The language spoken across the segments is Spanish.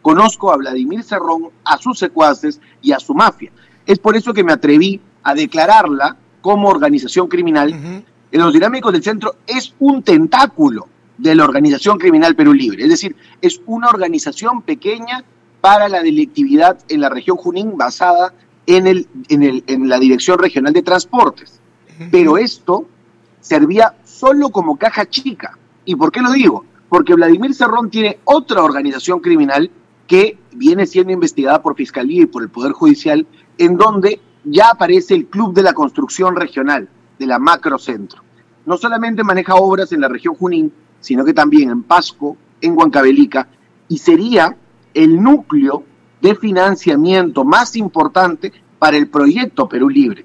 conozco a Vladimir Cerrón, a sus secuaces y a su mafia. Es por eso que me atreví a declararla como organización criminal. Los Dinámicos del Centro es un tentáculo de la organización criminal Perú Libre, es decir, es una organización pequeña para la delictividad en la región Junín basada en la Dirección Regional de Transportes. Pero esto servía solo como caja chica. ¿Y por qué lo digo? Porque Vladimir Cerrón tiene otra organización criminal que viene siendo investigada por Fiscalía y por el Poder Judicial, en donde ya aparece el Club de la Construcción Regional, de la Macrocentro. No solamente maneja obras en la región Junín, sino que también en Pasco, en Huancavelica, y sería el núcleo de financiamiento más importante para el proyecto Perú Libre.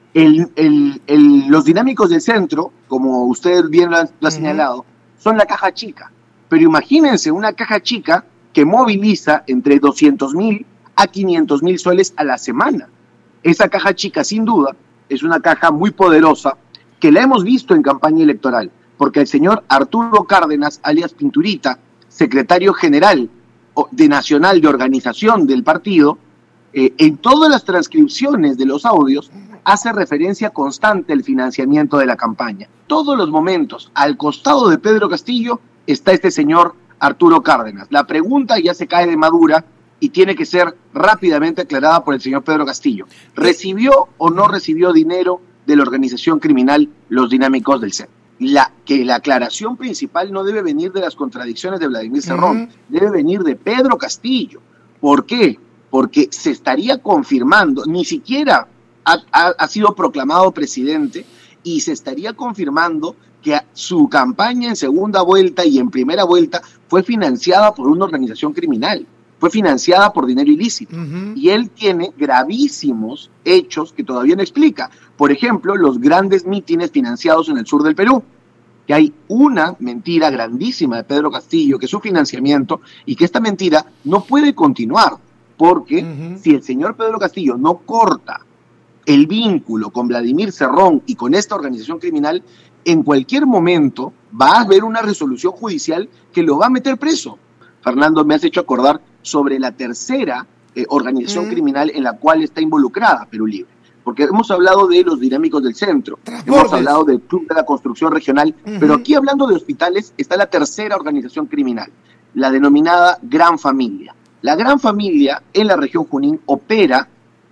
Los Dinámicos del Centro, como usted bien lo ha señalado, son la caja chica. Pero imagínense una caja chica que moviliza entre 200.000 a 500.000 soles a la semana. Esa caja chica, sin duda, es una caja muy poderosa que la hemos visto en campaña electoral, porque el señor Arturo Cárdenas, alias Pinturita, secretario general nacional de organización del partido, en todas las transcripciones de los audios hace referencia constante al financiamiento de la campaña. Todos los momentos, al costado de Pedro Castillo, está este señor Arturo Cárdenas. La pregunta ya se cae de madura y tiene que ser rápidamente aclarada por el señor Pedro Castillo. ¿Recibió o no recibió dinero de la organización criminal Los Dinámicos del Centro? Que la aclaración principal no debe venir de las contradicciones de Vladimir Cerrón, debe venir de Pedro Castillo. ¿Por qué? Porque se estaría confirmando, ni siquiera ha sido proclamado presidente, y se estaría confirmando que su campaña en segunda vuelta y en primera vuelta fue financiada por una organización criminal, fue financiada por dinero ilícito. Y él tiene gravísimos hechos que todavía no explica. Por ejemplo, los grandes mítines financiados en el sur del Perú, que hay una mentira grandísima de Pedro Castillo, que es su financiamiento, y que esta mentira no puede continuar, porque si el señor Pedro Castillo no corta el vínculo con Vladimir Cerrón y con esta organización criminal, en cualquier momento va a haber una resolución judicial que lo va a meter preso. Fernando, me has hecho acordar sobre la tercera organización criminal en la cual está involucrada Perú Libre. Porque hemos hablado de los Dinámicos del Centro, hemos hablado del Club de la Construcción Regional, pero aquí hablando de hospitales está la tercera organización criminal, la denominada Gran Familia. La Gran Familia en la región Junín opera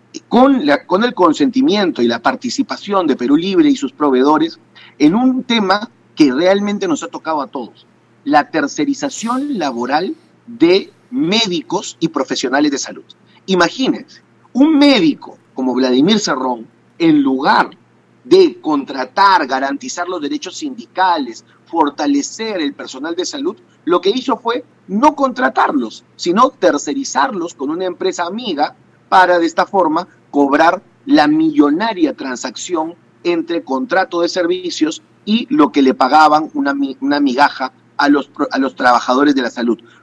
con el consentimiento y la participación de Perú Libre y sus proveedores en un tema que realmente nos ha tocado a todos: la tercerización laboral de médicos y profesionales de salud. Imagínense, un médico como Vladimir Cerrón, en lugar de contratar, garantizar los derechos sindicales, fortalecer el personal de salud, lo que hizo fue no contratarlos, sino tercerizarlos con una empresa amiga para de esta forma cobrar la millonaria transacción entre contrato de servicios y lo que le pagaban una migaja a los trabajadores de la salud.